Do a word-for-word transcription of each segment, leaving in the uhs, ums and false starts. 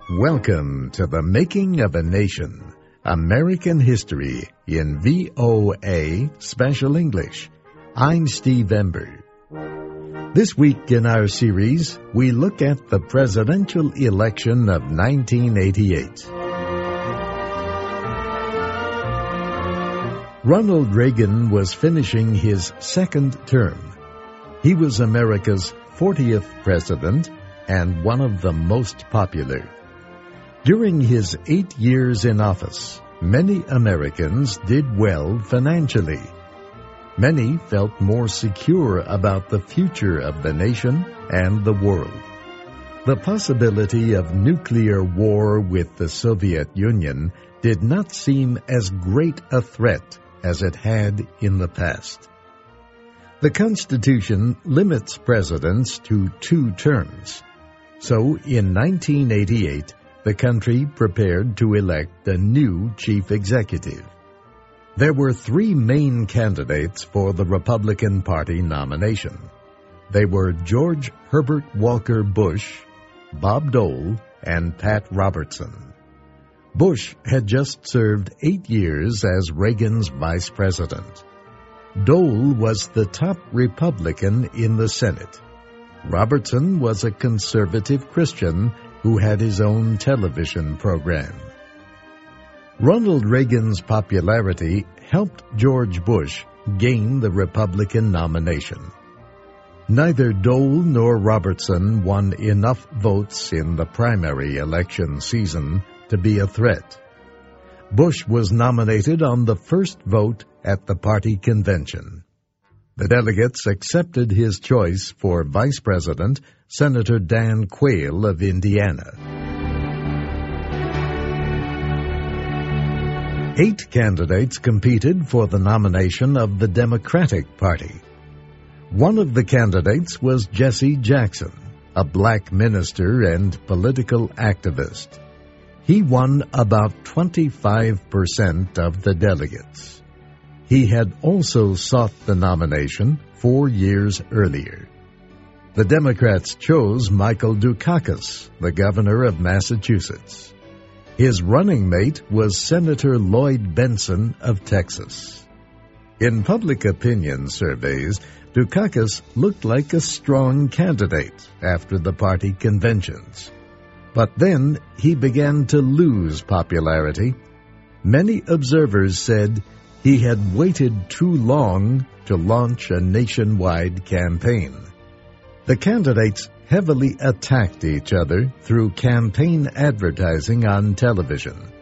Welcome to The Making of a Nation, American History in V O A Special English. I'm Steve Ember. This week in our series, we look at the presidential election of nineteen eighty-eight. Ronald Reagan was finishing his second term. He was America's fortieth president and one of the most popular. During his eight years in office, many Americans did well financially. Many felt more secure about the future of the nation and the world. The possibility of nuclear war with the Soviet Union did not seem as great a threat as it had in the past. The Constitution limits presidents to two terms. So in nineteen eighty-eight, the country prepared to elect a new chief executive. There were three main candidates for the Republican Party nomination. They were George Herbert Walker Bush, Bob Dole, and Pat Robertson. Bush had just served eight years as Reagan's vice president. Dole was the top Republican in the Senate. Robertson was a conservative Christian who had his own television program. Ronald Reagan's popularity helped George Bush gain the Republican nomination. Neither Dole nor Robertson won enough votes in the primary election season to be a threat. Bush was nominated on the first vote at the party convention. The delegates accepted his choice for vice president, Senator Dan Quayle of Indiana. Eight candidates competed for the nomination of the Democratic Party. One of the candidates was Jesse Jackson, a black minister and political activist. He won about twenty-five percent of the delegates. He had also sought the nomination four years earlier. The Democrats chose Michael Dukakis, the governor of Massachusetts. His running mate was Senator Lloyd Bentsen of Texas. In public opinion surveys, Dukakis looked like a strong candidate after the party conventions. But then he began to lose popularity. Many observers said he had waited too long to launch a nationwide campaign. The candidates heavily attacked each other through campaign advertising on television.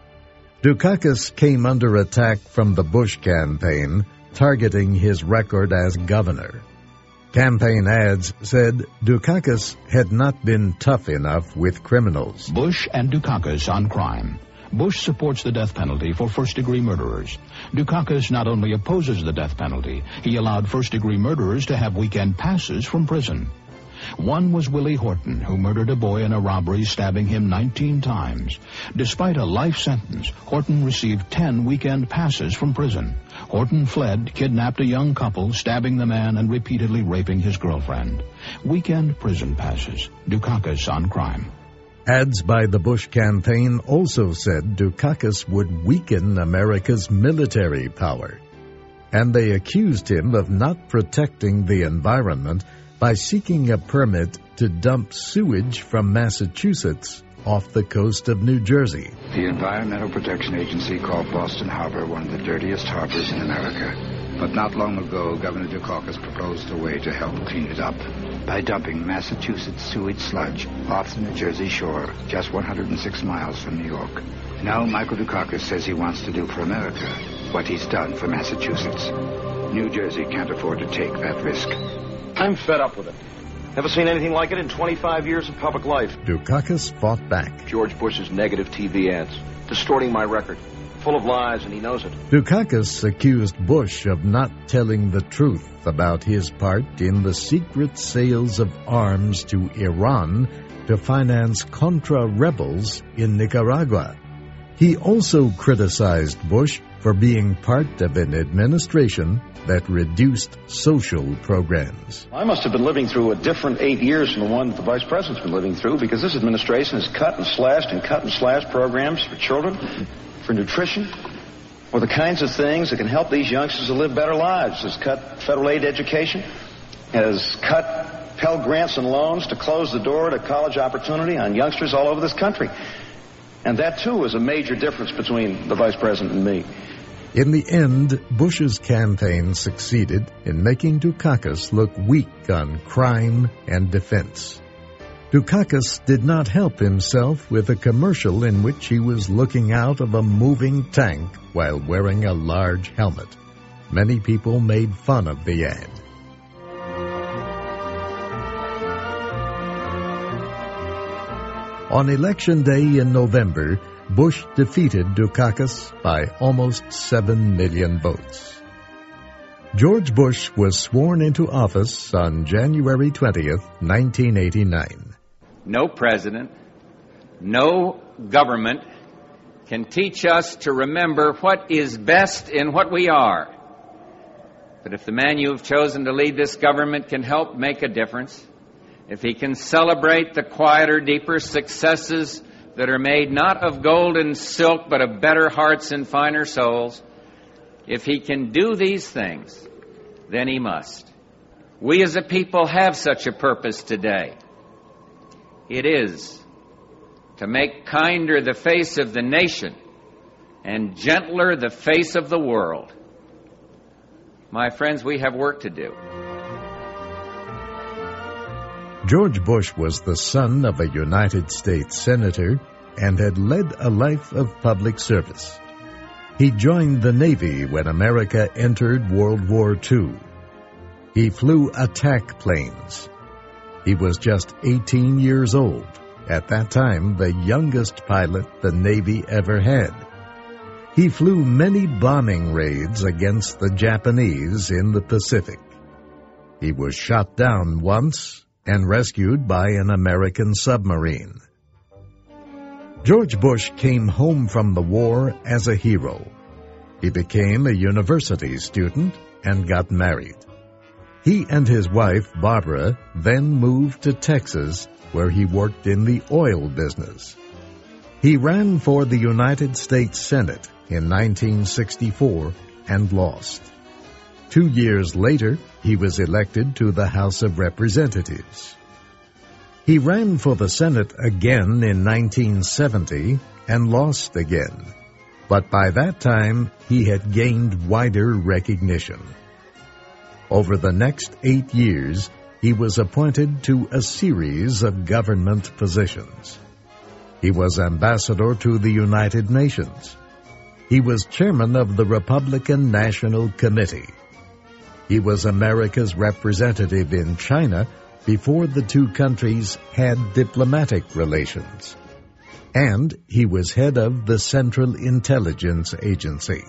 Dukakis came under attack from the Bush campaign, targeting his record as governor. Campaign ads said Dukakis had not been tough enough with criminals. Bush and Dukakis on crime. Bush supports the death penalty for first-degree murderers. Dukakis not only opposes the death penalty, he allowed first-degree murderers to have weekend passes from prison. One was Willie Horton, who murdered a boy in a robbery, stabbing him nineteen times. Despite a life sentence, Horton received ten weekend passes from prison. Horton fled, kidnapped a young couple, stabbing the man and repeatedly raping his girlfriend. Weekend prison passes. Dukakis on crime. Ads by the Bush campaign also said Dukakis would weaken America's military power. And they accused him of not protecting the environment by seeking a permit to dump sewage from Massachusetts off the coast of New Jersey. The Environmental Protection Agency called Boston Harbor one of the dirtiest harbors in America. But not long ago, Governor Dukakis proposed a way to help clean it up by dumping Massachusetts sewage sludge off the New Jersey shore, just one hundred six miles from New York. Now Michael Dukakis says he wants to do for America what he's done for Massachusetts. New Jersey can't afford to take that risk. I'm fed up with it. Never seen anything like it in twenty-five years of public life. Dukakis fought back. George Bush's negative T V ads, distorting my record, full of lies, and he knows it. Dukakis accused Bush of not telling the truth about his part in the secret sales of arms to Iran to finance Contra rebels in Nicaragua. He also criticized Bush for being part of an administration that reduced social programs. I must have been living through a different eight years from the one that the Vice President's been living through, because this administration has cut and slashed and cut and slashed programs for children, for nutrition, for the kinds of things that can help these youngsters to live better lives. Has cut federal aid to education, has cut Pell Grants and loans to close the door to college opportunity on youngsters all over this country. And that, too, is a major difference between the Vice President and me. In the end, Bush's campaign succeeded in making Dukakis look weak on crime and defense. Dukakis did not help himself with a commercial in which he was looking out of a moving tank while wearing a large helmet. Many people made fun of the ad. On Election Day in November, Bush defeated Dukakis by almost seven million votes. George Bush was sworn into office on January twentieth, nineteen eighty-nine. No president, no government can teach us to remember what is best in what we are. But if the man you have chosen to lead this government can help make a difference, if he can celebrate the quieter, deeper successes that are made not of gold and silk, but of better hearts and finer souls, if he can do these things, then he must. We as a people have such a purpose today. It is to make kinder the face of the nation and gentler the face of the world. My friends, we have work to do. George Bush was the son of a United States senator and had led a life of public service. He joined the Navy when America entered World War Two. He flew attack planes. He was just eighteen years old, at that time the youngest pilot the Navy ever had. He flew many bombing raids against the Japanese in the Pacific. He was shot down once and rescued by an American submarine. George Bush came home from the war as a hero. He became a university student and got married. He and his wife, Barbara, then moved to Texas, where he worked in the oil business. He ran for the United States Senate in nineteen sixty-four and lost. Two years later, he was elected to the House of Representatives. He ran for the Senate again in nineteen seventy and lost again, but by that time he had gained wider recognition. Over the next eight years, he was appointed to a series of government positions. He was ambassador to the United Nations. He was chairman of the Republican National Committee. He was America's representative in China before the two countries had diplomatic relations. And he was head of the Central Intelligence Agency.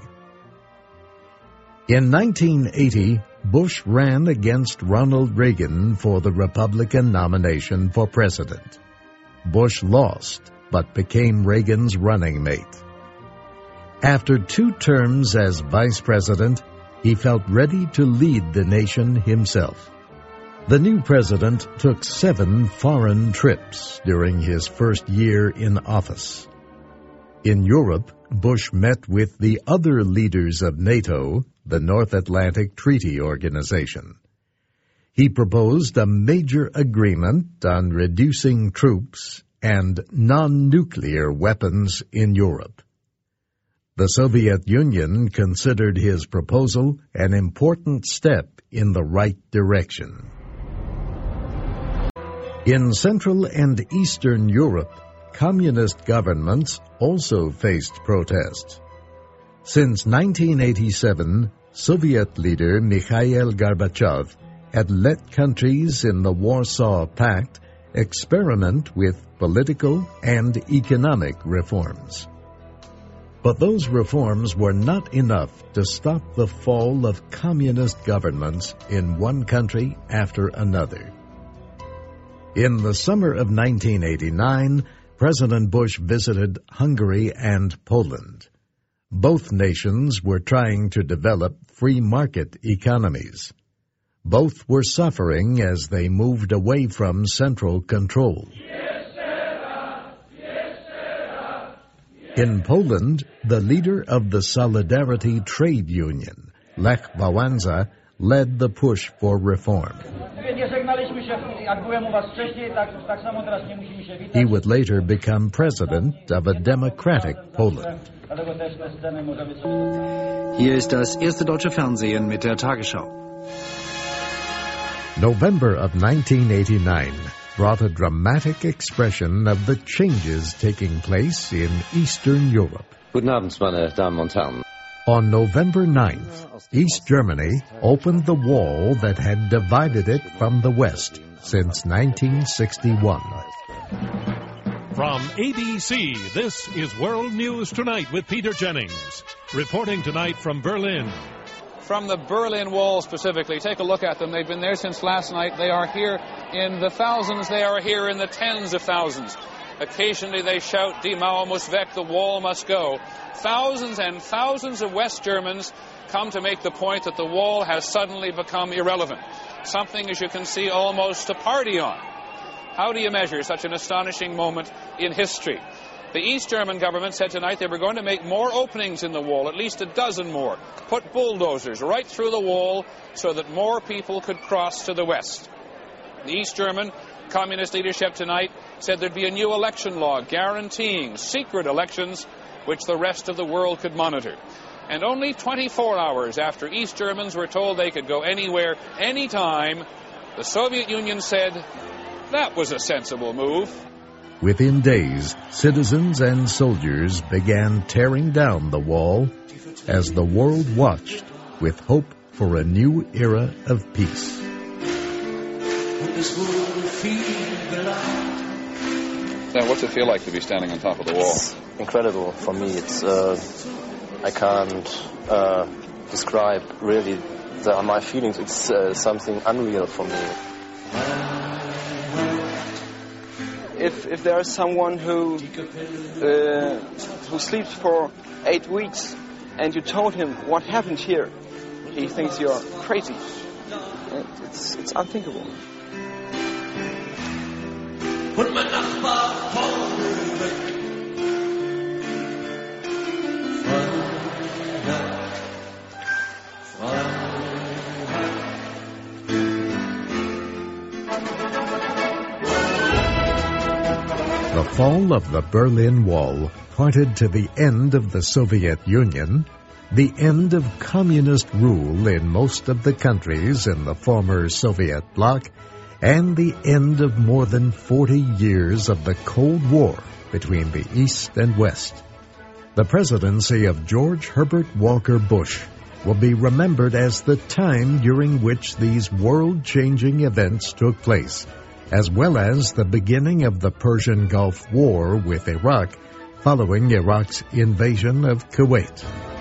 In nineteen eighty, Bush ran against Ronald Reagan for the Republican nomination for president. Bush lost, but became Reagan's running mate. After two terms as vice president, he felt ready to lead the nation himself. The new president took seven foreign trips during his first year in office. In Europe, Bush met with the other leaders of NATO, the North Atlantic Treaty Organization. He proposed a major agreement on reducing troops and non-nuclear weapons in Europe. The Soviet Union considered his proposal an important step in the right direction. In Central and Eastern Europe, communist governments also faced protests. Since nineteen eighty-seven, Soviet leader Mikhail Gorbachev had let countries in the Warsaw Pact experiment with political and economic reforms. But those reforms were not enough to stop the fall of communist governments in one country after another. In the summer of nineteen eighty-nine, President Bush visited Hungary and Poland. Both nations were trying to develop free market economies. Both were suffering as they moved away from central control. In Poland, the leader of the Solidarity Trade Union, Lech Wałęsa, led the push for reform. He would later become president of a democratic Poland. Hier ist das erste deutsche Fernsehen mit der Tagesschau. November of nineteen eighty-nine brought a dramatic expression of the changes taking place in Eastern Europe. Guten Abend, meine Damen und Herren. On November ninth, East Germany opened the wall that had divided it from the West since nineteen sixty-one. From A B C, this is World News Tonight with Peter Jennings. Reporting tonight from Berlin. From the Berlin Wall specifically, take a look at them. They've been there since last night. They are here in the thousands. They are here in the tens of thousands. Occasionally they shout, Die Mauer muss weg, the wall must go. Thousands and thousands of West Germans come to make the point that the wall has suddenly become irrelevant. Something, as you can see, almost to party on. How do you measure such an astonishing moment in history? The East German government said tonight they were going to make more openings in the wall, at least a dozen more. Put bulldozers right through the wall so that more people could cross to the west. The East German communist leadership tonight said there'd be a new election law guaranteeing secret elections which the rest of the world could monitor. And only twenty-four hours after East Germans were told they could go anywhere, anytime, the Soviet Union said that was a sensible move. Within days, citizens and soldiers began tearing down the wall as the world watched with hope for a new era of peace. Now, what's it feel like to be standing on top of the wall? It's incredible for me. It's uh, I can't uh, describe really the, my feelings. It's uh, something unreal for me. If if there is someone who uh, who sleeps for eight weeks and you told him what happened here, he thinks you're crazy. It's it's unthinkable. The fall of the Berlin Wall pointed to the end of the Soviet Union, the end of communist rule in most of the countries in the former Soviet bloc, and the end of more than forty years of the Cold War between the East and West. The presidency of George Herbert Walker Bush will be remembered as the time during which these world-changing events took place, as well as the beginning of the Persian Gulf War with Iraq following Iraq's invasion of Kuwait.